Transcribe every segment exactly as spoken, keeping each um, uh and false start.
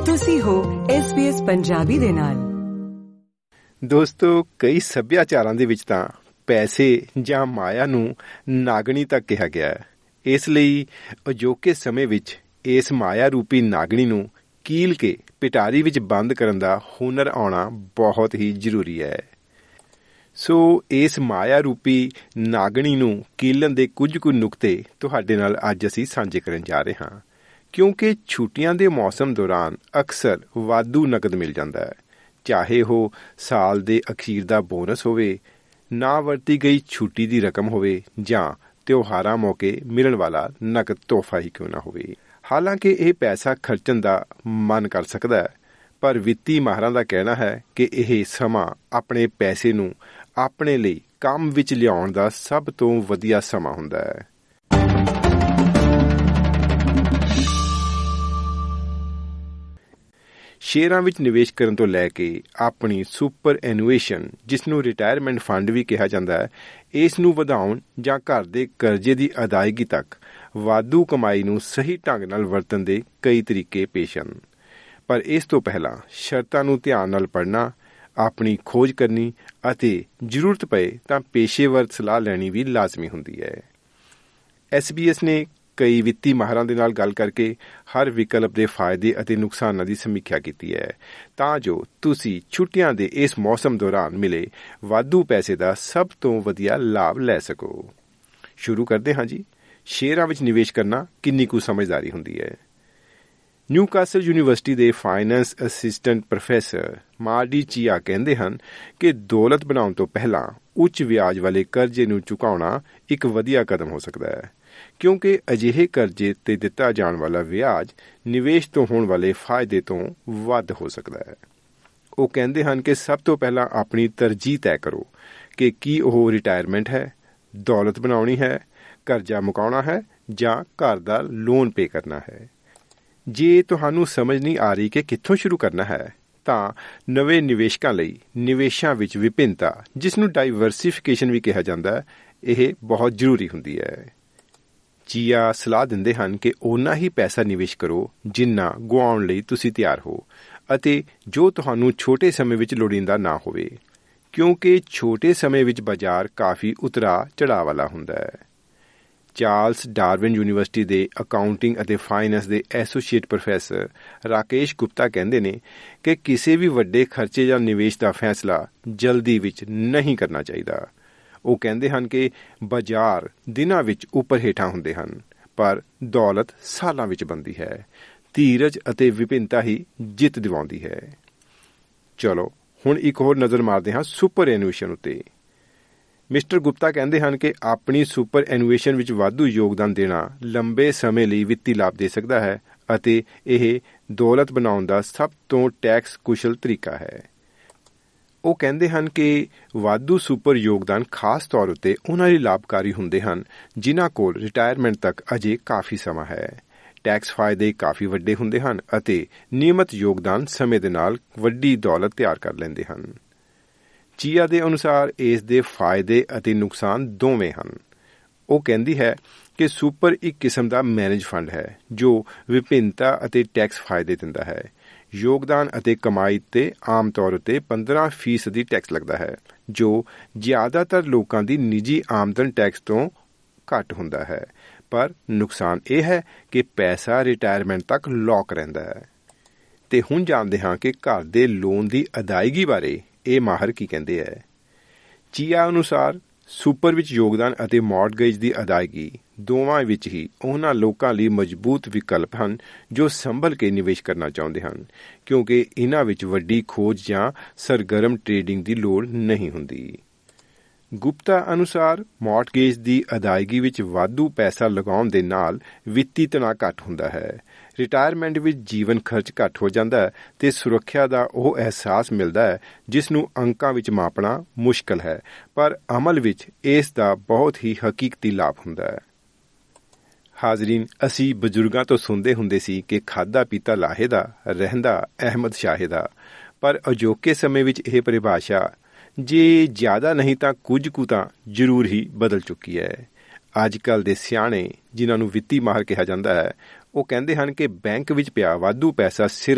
ਤੁਸੀਂ ਹੋ S B S Punjabi ਦੇ ਨਾਲ। ਦੋਸਤੋ, ਕਈ ਸੱਭਿਆਚਾਰਾਂ ਦੇ ਵਿੱਚ ਤਾਂ ਪੈਸੇ ਜਾਂ ਮਾਇਆ ਨੂੰ ਨਾਗਣੀ ਤੱਕ ਕਿਹਾ ਗਿਆ ਹੈ। ਇਸ ਲਈ ਅਜੋਕੇ ਸਮੇਂ ਵਿੱਚ ਇਸ ਮਾਇਆ ਰੂਪੀ ਨਾਗਣੀ ਨੂੰ ਕੀਲ ਕੇ ਪਿਟਾਰੀ ਵਿੱਚ ਬੰਦ ਕਰਨ ਦਾ ਹੁਨਰ ਆਉਣਾ ਬਹੁਤ ਹੀ ਜ਼ਰੂਰੀ ਹੈ। ਸੋ ਇਸ ਮਾਇਆ ਰੂਪੀ ਨਾਗਣੀ ਨੂੰ ਕੀਲਣ ਦੇ ਕੁਝ ਕੁ ਨੁਕਤੇ ਤੁਹਾਡੇ ਨਾਲ ਅੱਜ ਅਸੀਂ ਸਾਂਝੇ ਕਰਨ ਜਾ ਰਹੇ ਹਾਂ, ਕਿਉਂਕਿ ਛੁੱਟੀਆਂ ਦੇ ਮੌਸਮ ਦੌਰਾਨ ਅਕਸਰ ਵਾਧੂ ਨਕਦ ਮਿਲ ਜਾਂਦਾ ਹੈ, ਚਾਹੇ ਉਹ ਸਾਲ ਦੇ ਅਖੀਰ ਦਾ ਬੋਨਸ ਹੋਵੇ, ਨਾ ਵਰਤੀ ਗਈ ਛੁੱਟੀ ਦੀ ਰਕਮ ਹੋਵੇ ਜਾਂ ਤਿਉਹਾਰਾਂ ਮੌਕੇ ਮਿਲਣ ਵਾਲਾ ਨਕਦ ਤੋਹਫਾ ਹੀ ਕਿਉਂ ਨਾ ਹੋਵੇ। ਹਾਲਾਂਕਿ ਇਹ ਪੈਸਾ ਖਰਚਣ ਦਾ ਮਨ ਕਰ ਸਕਦਾ ਹੈ, ਪਰ ਵਿੱਤੀ ਮਾਹਰਾਂ ਦਾ ਕਹਿਣਾ ਹੈ ਕਿ ਇਹ ਸਮਾਂ ਆਪਣੇ ਪੈਸੇ ਨੂੰ ਆਪਣੇ ਲਈ ਕੰਮ ਵਿੱਚ ਲਿਆਉਣ ਦਾ ਸਭ ਤੋਂ ਵਧੀਆ ਸਮਾਂ ਹੁੰਦਾ ਹੈ। ਸ਼ੇਅਰਾਂ ਵਿੱਚ ਨਿਵੇਸ਼ ਕਰਨ ਤੋਂ ਲੈ ਕੇ ਆਪਣੀ ਸੁਪਰ ਐਨੂਏਸ਼ਨ, ਜਿਸ ਨੂੰ ਰਿਟਾਇਰਮੈਂਟ ਫੰਡ ਵੀ ਕਿਹਾ ਜਾਂਦਾ ਹੈ, ਇਸ ਨੂੰ ਵਧਾਉਣ ਜਾਂ ਘਰ ਦੇ ਕਰਜ਼ੇ ਦੀ ਅਦਾਇਗੀ ਤੱਕ ਵਾਧੂ ਕਮਾਈ ਨੂੰ ਸਹੀ ਢੰਗ ਨਾਲ ਵਰਤਣ ਦੇ ਕਈ ਤਰੀਕੇ ਪੇਸ਼ ਹਨ। ਪਰ ਇਸ ਤੋਂ ਪਹਿਲਾਂ ਸ਼ਰਤਾਂ ਨੂੰ ਧਿਆਨ ਨਾਲ ਪੜ੍ਹਨਾ, ਆਪਣੀ ਖੋਜ ਕਰਨੀ ਅਤੇ ਜ਼ਰੂਰਤ ਪਏ ਤਾਂ ਪੇਸ਼ੇਵਰ ਸਲਾਹ ਲੈਣੀ ਵੀ ਲਾਜ਼ਮੀ ਹੁੰਦੀ ਹੈ। ਐਸ ਬੀ ਐਸ ਨੇ ਕਈ ਵਿੱਤੀ ਮਾਹਰਾਂ ਦੇ ਨਾਲ ਗੱਲ ਕਰਕੇ ਹਰ ਵਿਕਲਪ ਦੇ ਫਾਇਦੇ ਅਤੇ ਨੁਕਸਾਨਾਂ ਦੀ ਸਮੀਖਿਆ ਕੀਤੀ ਹੈ, ਤਾਂ ਜੋ ਤੁਸੀਂ ਛੁੱਟੀਆਂ ਦੇ ਇਸ ਮੌਸਮ ਦੌਰਾਨ ਮਿਲੇ ਵਾਧੂ ਪੈਸੇ ਦਾ ਸਭ ਤੋਂ ਵਧੀਆ ਲਾਭ ਲੈ ਸਕੋ। ਸ਼ੁਰੂ ਕਰਦੇ ਹਾਂ ਜੀ। ਸ਼ੇਅਰਾਂ ਵਿੱਚ ਨਿਵੇਸ਼ ਕਰਨਾ ਕਿੰਨੀ ਕੁ ਸਮਝਦਾਰੀ ਹੁੰਦੀ ਹੈ। ਨਿਊਕਾਸਲ ਯੂਨੀਵਰਸਿਟੀ ਦੇ finance assistant professor Mardy Chiah ਕਹਿੰਦੇ ਹਨ ਕਿ ਦੌਲਤ ਬਣਾਉਣ ਤੋਂ ਪਹਿਲਾਂ ਉੱਚ ਵਿਆਜ ਵਾਲੇ ਕਰਜ਼ੇ ਨੂੰ ਚੁਕਾਉਣਾ ਇੱਕ ਵਧੀਆ ਕਦਮ ਹੋ ਸਕਦਾ ਹੈ, ਕਿਉਂਕਿ ਅਜਿਹੇ ਕਰਜ਼ੇ ਤੇ ਦਿੱਤਾ ਜਾਣ ਵਾਲਾ ਵਿਆਜ ਨਿਵੇਸ਼ ਤੋਂ ਹੋਣ ਵਾਲੇ ਫਾਇਦੇ ਤੋਂ ਵੱਧ ਹੋ ਸਕਦਾ ਹੈ। ਉਹ ਕਹਿੰਦੇ ਹਨ ਕਿ ਸਭ ਤੋਂ ਪਹਿਲਾਂ ਆਪਣੀ ਤਰਜੀਹ ਤੈਅ ਕਰੋ ਕਿ ਕੀ ਉਹ ਰਿਟਾਇਰਮੈਂਟ ਹੈ, ਦੌਲਤ ਬਣਾਉਣੀ ਹੈ, ਕਰਜ਼ਾ ਮੁਕਾਉਣਾ ਹੈ ਜਾਂ ਘਰ ਦਾ ਲੋਨ ਪੇ ਕਰਨਾ ਹੈ। ਜੇ ਤੁਹਾਨੂੰ ਸਮਝ ਨਹੀਂ ਆ ਰਹੀ ਕਿ ਕਿੱਥੋਂ ਸ਼ੁਰੂ ਕਰਨਾ ਹੈ, ਤਾਂ ਨਵੇਂ ਨਿਵੇਸ਼ਕਾਂ ਲਈ ਨਿਵੇਸ਼ਾਂ ਵਿੱਚ ਵਿਭਿੰਨਤਾ, ਜਿਸ ਨੂੰ ਡਾਈਵਰਸੀਫਿਕੇਸ਼ਨ ਵੀ ਕਿਹਾ ਜਾਂਦਾ ਹੈ, ਇਹ ਬਹੁਤ ਜ਼ਰੂਰੀ ਹੁੰਦੀ ਹੈ। ਚੀਆ ਸਲਾਹ ਦਿੰਦੇ ਹਨ ਕਿ ਓਨਾ ਹੀ ਪੈਸਾ ਨਿਵੇਸ਼ ਕਰੋ ਜਿੰਨਾ ਗੁਆਉਣ ਲਈ ਤੁਸੀਂ ਤਿਆਰ ਹੋ, ਅਤੇ ਜੋ ਤੁਹਾਨੂੰ ਛੋਟੇ ਸਮੇਂ ਵਿੱਚ ਲੋੜੀਂਦਾ ਨਾ ਹੋਵੇ, ਕਿਉਂਕਿ ਛੋਟੇ ਸਮੇਂ ਵਿੱਚ ਬਾਜ਼ਾਰ ਕਾਫੀ ਉਤਰਾ ਚੜ੍ਹਾਅ ਵਾਲਾ ਹੁੰਦਾ ਹੈ। ਚਾਰਲਸ ਡਾਰਵਿਨ ਯੂਨੀਵਰਸਿਟੀ ਦੇ ਅਕਾਊਂਟਿੰਗ ਅਤੇ ਫਾਈਨੈਂਸ ਦੇ ਐਸੋਸੀਏਟ ਪ੍ਰੋਫੈਸਰ ਰਾਕੇਸ਼ ਗੁਪਤਾ ਕਹਿੰਦੇ ਨੇ ਕਿ ਕਿਸੇ ਵੀ ਵੱਡੇ ਖਰਚੇ ਜਾਂ ਨਿਵੇਸ਼ ਦਾ ਫੈਸਲਾ ਜਲਦੀ ਵਿੱਚ ਨਹੀਂ ਕਰਨਾ ਚਾਹੀਦਾ। ਉਹ ਕਹਿੰਦੇ ਹਨ ਕਿ ਬਾਜ਼ਾਰ ਦਿਨਾਂ ਵਿੱਚ ਉੱਪਰ ਹੇਠਾਂ ਹੁੰਦੇ ਹਨ, ਪਰ ਦੌਲਤ ਸਾਲਾਂ ਵਿੱਚ ਬਣਦੀ ਹੈ। ਧੀਰਜ ਅਤੇ ਵਿਭਿੰਨਤਾ ਹੀ ਜਿੱਤ ਦਿਵਾਉਂਦੀ ਹੈ। ਚਲੋ ਹੁਣ ਇੱਕ ਹੋਰ ਨਜ਼ਰ ਮਾਰਦੇ ਹਾਂ ਸੁਪਰ ਐਨੂਏਸ਼ਨ ਉੱਤੇ। ਮਿਸਟਰ ਗੁਪਤਾ ਕਹਿੰਦੇ ਹਨ ਕਿ ਆਪਣੀ ਸੁਪਰ ਐਨੂਏਸ਼ਨ ਵਿੱਚ ਵਾਧੂ ਯੋਗਦਾਨ ਦੇਣਾ ਲੰਬੇ ਸਮੇਂ ਲਈ ਵਿੱਤੀ ਲਾਭ ਦੇ ਸਕਦਾ ਹੈ, ਅਤੇ ਇਹ ਦੌਲਤ ਬਣਾਉਣ ਦਾ ਸਭ ਤੋਂ ਟੈਕਸ ਕੁਸ਼ਲ ਤਰੀਕਾ ਹੈ। ਉਹ ਕਹਿੰਦੇ ਹਨ ਕਿ ਵਾਧੂ ਸੁਪਰ ਯੋਗਦਾਨ ਖਾਸ ਤੌਰ ਉੱਤੇ ਉਹਨਾਂ ਲਈ ਲਾਭਕਾਰੀ ਹੁੰਦੇ ਹਨ ਜਿਨ੍ਹਾਂ ਕੋਲ ਰਿਟਾਇਰਮੈਂਟ ਤੱਕ ਅਜੇ ਕਾਫੀ ਸਮਾਂ ਹੈ। ਟੈਕਸ ਫਾਇਦੇ ਕਾਫੀ ਵੱਡੇ ਹੁੰਦੇ ਹਨ ਅਤੇ ਨਿਯਮਤ ਯੋਗਦਾਨ ਸਮੇਂ ਦੇ ਨਾਲ ਵੱਡੀ ਦੌਲਤ ਤਿਆਰ ਕਰ ਲੈਂਦੇ ਹਨ। ਚੀਆ ਦੇ ਅਨੁਸਾਰ ਇਸ ਦੇ ਫਾਇਦੇ ਅਤੇ ਨੁਕਸਾਨ ਦੋਵੇਂ ਹਨ। ਉਹ ਕਹਿੰਦੀ ਹੈ ਕਿ ਸੁਪਰ ਇੱਕ ਕਿਸਮ ਦਾ ਮੈਨੇਜ ਫੰਡ ਹੈ ਜੋ ਵਿਭਿੰਨਤਾ ਅਤੇ ਟੈਕਸ ਫਾਇਦੇ ਦਿੰਦਾ ਹੈ। ਯੋਗਦਾਨ ਅਤੇ ਕਮਾਈ ਤੇ ਆਮ ਤੌਰ ਉੱਤੇ ਪੰਦਰਾਂ ਫੀਸਦੀ ਟੈਕਸ ਲੱਗਦਾ ਹੈ, ਜੋ ਜ਼ਿਆਦਾਤਰ ਲੋਕਾਂ ਦੀ ਨਿੱਜੀ ਆਮਦਨ ਟੈਕਸ ਤੋਂ ਘੱਟ ਹੁੰਦਾ ਹੈ। ਪਰ ਨੁਕਸਾਨ ਇਹ ਹੈ ਕਿ ਪੈਸਾ ਰਿਟਾਇਰਮੈਂਟ ਤੱਕ ਲੌਕ ਰਹਿੰਦਾ ਹੈ। ਤੇ ਹੁਣ ਜਾਣਦੇ ਹਾਂ ਕਿ ਘਰ ਦੇ ਲੋਨ ਦੀ ਅਦਾਇਗੀ ਬਾਰੇ ਇਹ ਮਾਹਰ ਕੀ ਕਹਿੰਦੇ ਹੈ। ਚੀਆ ਅਨੁਸਾਰ ਸੁਪਰ ਵਿੱਚ ਯੋਗਦਾਨ ਅਤੇ ਮੌਰਗੇਜ ਦੀ ਅਦਾਇਗੀ ਦੋਵਾਂ ਵਿੱਚ ਹੀ ਉਹਨਾਂ ਲੋਕਾਂ ਲਈ ਮਜ਼ਬੂਤ ਵਿਕਲਪ ਹਨ ਜੋ ਸੰਭਲ ਕੇ ਨਿਵੇਸ਼ ਕਰਨਾ ਚਾਹੁੰਦੇ ਹਨ, ਕਿਉਂਕਿ ਇਹਨਾਂ ਵਿੱਚ ਵੱਡੀ ਖੋਜ ਜਾਂ ਸਰਗਰਮ ਟ੍ਰੇਡਿੰਗ ਦੀ ਲੋੜ ਨਹੀਂ ਹੁੰਦੀ। ਗੁਪਤਾ ਅਨੁਸਾਰ ਮੌਰਗੇਜ ਦੀ ਅਦਾਇਗੀ ਵਿੱਚ ਵਾਧੂ ਪੈਸਾ ਲਗਾਉਣ ਦੇ ਨਾਲ ਵਿੱਤੀ ਤਣਾਅ ਘੱਟ ਹੁੰਦਾ ਹੈ। ਰਿਟਾਇਰਮੈਂਟ ਵਿੱਚ ਜੀਵਨ ਖਰਚ ਘੱਟ ਹੋ ਜਾਂਦਾ ਹੈ ਤੇ ਸੁਰੱਖਿਆ ਦਾ ਉਹ ਅਹਿਸਾਸ ਮਿਲਦਾ ਹੈ ਜਿਸ ਨੂੰ ਅੰਕਾਂ ਵਿੱਚ ਮਾਪਣਾ ਮੁਸ਼ਕਲ ਹੈ, ਪਰ ਅਮਲ ਵਿੱਚ ਇਸ ਦਾ ਬਹੁਤ ਹੀ ਹਕੀਕਤੀ ਲਾਭ ਹੁੰਦਾ ਹੈ। ਹਾਜ਼ਰੀਨ, ਅਸੀਂ ਬਜ਼ੁਰਗਾਂ ਤੋਂ ਸੁਣਦੇ ਹੁੰਦੇ ਸੀ ਕਿ ਖਾਧਾ ਪੀਤਾ ਲਾਹੇ ਦਾ, ਰਹਿੰਦਾ ਅਹਿਮਦ ਸ਼ਾਹੇ ਦਾ, ਪਰ ਅਜੋਕੇ ਸਮੇਂ ਵਿੱਚ ਇਹ ਪਰਿਭਾਸ਼ਾ ਜੇ ਜ਼ਿਆਦਾ ਨਹੀਂ ਤਾਂ ਕੁਝ ਕੁ ਤਾਂ ਜ਼ਰੂਰ ਹੀ ਬਦਲ ਚੁੱਕੀ ਹੈ। ਅੱਜ ਕੱਲ੍ਹ ਦੇ ਸਿਆਣੇ, ਜਿਨ੍ਹਾਂ ਨੂੰ ਵਿੱਤੀ ਮਾਹਰ ਕਿਹਾ ਜਾਂਦਾ ਹੈ, ਉਹ ਕਹਿੰਦੇ ਹਨ ਕਿ ਬੈਂਕ ਵਿੱਚ ਪਿਆ ਵਾਧੂ ਪੈਸਾ ਸਿਰਫ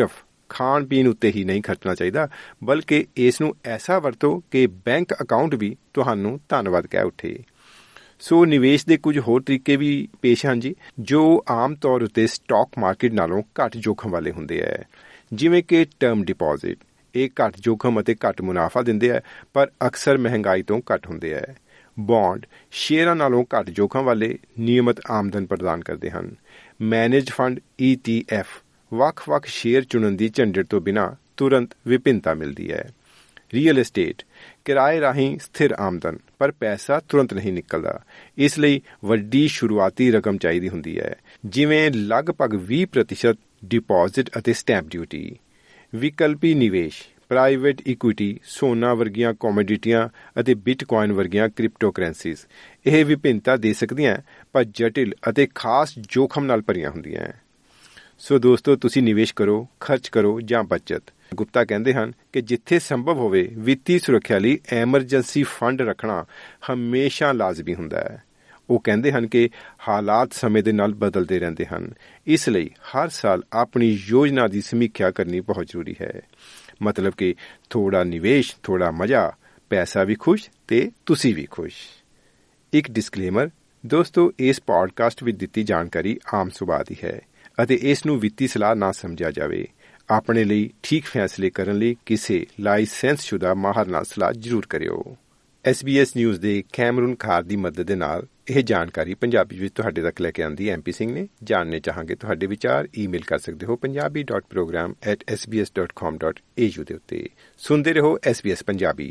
ਖਾਣ ਪੀਣ ਉੱਤੇ ਹੀ ਨਹੀਂ ਖਰਚਣਾ ਚਾਹੀਦਾ, ਬਲਕਿ ਇਸ ਨੂੰ ਐਸਾ ਵਰਤੋ ਕਿ ਬੈਂਕ ਅਕਾਊਂਟ ਵੀ ਤੁਹਾਨੂੰ ਧੰਨਵਾਦ ਕਹਿ ਉੱਠੇ। ਸੋ ਨਿਵੇਸ਼ ਦੇ ਕੁਝ ਹੋਰ ਤਰੀਕੇ ਵੀ ਪੇਸ਼ ਹਨ ਜੀ, ਜੋ ਆਮ ਤੌਰ ਉੱਤੇ ਸਟਾਕ ਮਾਰਕੀਟ ਨਾਲੋਂ ਘੱਟ ਜੋਖਮ ਵਾਲੇ ਹੁੰਦੇ ਹੈ, ਜਿਵੇਂ ਕਿ ਟਰਮ ਡਿਪੋਜ਼ਿਟ। ਇਹ ਘੱਟ ਜੋਖਮ ਅਤੇ ਘੱਟ ਮੁਨਾਫਾ ਦਿੰਦੇ ਹੈ, ਪਰ ਅਕਸਰ ਮਹਿੰਗਾਈ ਤੋਂ ਘੱਟ ਹੁੰਦੇ ਹੈ। ਬੌਂਡ ਸ਼ੇਅਰਾਂ ਨਾਲੋਂ ਘੱਟ ਜੋਖਮ ਵਾਲੇ ਨਿਯਮਤ ਆਮਦਨ ਪ੍ਰਦਾਨ ਕਰਦੇ ਹਨ। Manage fund E T F ਵੱਖ-ਵੱਖ ਸ਼ੇਅਰ ਚੁਣਨ ਦੀ ਝੰਜਟ ਤੋਂ ਬਿਨਾਂ ਤੁਰੰਤ ਵਿਭਿੰਨਤਾ ਮਿਲਦੀ ਹੈ। ਰੀਅਲ estate ਕਿਰਾਏ ਰਾਹੀਂ ਸਥਿਰ ਆਮਦਨ, ਪਰ ਪੈਸਾ ਤੁਰੰਤ ਨਹੀਂ ਨਿਕਲਦਾ, ਇਸ ਲਈ ਵੱਡੀ ਸ਼ੁਰੂਆਤੀ ਰਕਮ ਚਾਹੀਦੀ ਹੁੰਦੀ ਹੈ, ਜਿਵੇਂ ਲਗਭਗ ਵੀਹ ਪ੍ਰਤੀਸ਼ਤ ਡਿਪੋਜ਼ਿਟ ਅਤੇ ਸਟੈਂਪ ਡਿਊਟੀ। ਵਿਕਲਪੀ ਨਿਵੇਸ਼ ਪ੍ਰਾਈਵੇਟ ਇਕੁਇਟੀ, ਸੋਨਾ ਵਰਗੀਆਂ ਕੋਮੋਡਿਟੀਆਂ ਅਤੇ ਬਿਟਕੋਇਨ ਵਰਗੀਆਂ ਕ੍ਰਿਪਟੋ ਕਰੰਸੀਜ਼ ਇਹ ਵਿਭਿੰਨਤਾ ਦੇ ਸਕਦੀਆਂ, ਪਰ ਜਟਿਲ ਅਤੇ ਖਾਸ ਜੋਖਮ ਨਾਲ ਭਰੀਆਂ ਹੁੰਦੀਆਂ। ਸੋ ਦੋਸਤੋ, ਤੁਸੀਂ ਨਿਵੇਸ਼ ਕਰੋ, ਖਰਚ ਕਰੋ ਜਾਂ ਬਚਤ। ਗੁਪਤਾ ਕਹਿੰਦੇ ਹਨ ਕਿ ਜਿੱਥੇ ਸੰਭਵ ਹੋਵੇ ਵਿੱਤੀ ਸੁਰੱਖਿਆ ਲਈ ਐਮਰਜੈਂਸੀ ਫੰਡ ਰੱਖਣਾ ਹਮੇਸ਼ਾ ਲਾਜ਼ਮੀ ਹੁੰਦਾ ਹੈ। ਉਹ ਕਹਿੰਦੇ ਹਨ ਕਿ ਹਾਲਾਤ ਸਮੇਂ ਦੇ ਨਾਲ ਬਦਲਦੇ ਰਹਿੰਦੇ ਹਨ, ਇਸ ਲਈ ਹਰ ਸਾਲ ਆਪਣੀ ਯੋਜਨਾ ਦੀ ਸਮੀਖਿਆ ਕਰਨੀ ਬਹੁਤ ਜ਼ਰੂਰੀ ਹੈ। ਮਤਲਬ ਕਿ ਥੋੜਾ ਨਿਵੇਸ਼, ਥੋੜਾ ਮਜ਼ਾ, ਪੈਸਾ ਵੀ ਖੁਸ਼ ਤੇ ਤੁਸੀਂ ਵੀ ਖੁਸ਼। ਇੱਕ ਡਿਸਕਲੇਮਰ ਦੋਸਤੋ, ਇਸ ਪੌਡਕਾਸਟ ਵਿੱਚ ਦਿੱਤੀ ਜਾਣਕਾਰੀ ਆਮ ਸੁਭਾਅ ਦੀ ਹੈ ਅਤੇ ਇਸ ਨੂੰ ਵਿੱਤੀ ਸਲਾਹ ਨਾ ਸਮਝਿਆ ਜਾਵੇ। ਆਪਣੇ ਲਈ ਠੀਕ ਫੈਸਲੇ ਕਰਨ ਲਈ ਕਿਸੇ ਲਾਇਸੈਂਸਸ਼ੁਦਾ ਮਾਹਰ ਨਾਲ ਸਲਾਹ ਜ਼ਰੂਰ ਕਰਿਓ। ਐਸ ਬੀ ਐਸ ਨਿਊਜ਼ ਦੇ ਕੈਮਰਨ ਖਾਰ ਦੀ ਮਦਦ ਦੇ ਨਾਲ ਇਹ ਜਾਣਕਾਰੀ ਪੰਜਾਬੀ ਵਿੱਚ ਤੁਹਾਡੇ ਤੱਕ ਲੈ ਕੇ ਆਂਦੀ ਐਮ ਪੀ ਸਿੰਘ ਨੇ। ਜਾਣਨੇ ਚਾਹਾਂਗੇ ਤੁਹਾਡੇ ਵਿਚਾਰ, ਈਮੇਲ ਕਰ ਸਕਦੇ ਹੋ Punjabi dot program at S B S dot com dot A U ਦੇ ਉੱਤੇ। ਸੁਣਦੇ ਰਹੋ S B S Punjabi.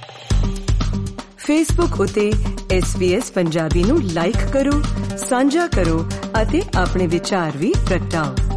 Facebook ਉੱਤੇ ਐਸ ਬੀ ਐਸ ਪੰਜਾਬੀ ਨੂੰ ਲਾਈਕ ਕਰੋ, ਸਾਂਝਾ ਕਰੋ ਅਤੇ ਆਪਣੇ ਵਿਚਾਰ ਵੀ ਪ੍ਰਗਟਾਓ।